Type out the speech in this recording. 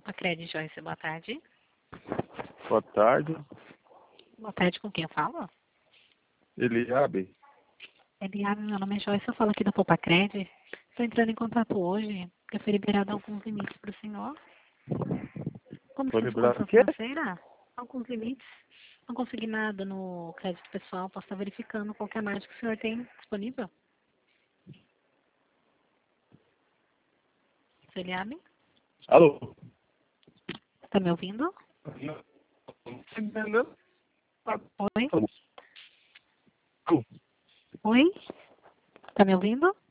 Cred Joyce, boa tarde. Boa tarde. Boa tarde, com quem eu falo? Eliabe. Eliabe, meu nome é Joyce, eu falo aqui da Popacred. Estou entrando em contato hoje, porque foi liberado alguns limites para o senhor. Como Foi se liberado condição o quê? financeira? Alguns limites. Não consegui nada no crédito pessoal, posso estar verificando qualquer margem que o senhor tem disponível. Seu Eliabe? Alô? Está me ouvindo? Não. Oi? Alô? Oi? Está me ouvindo?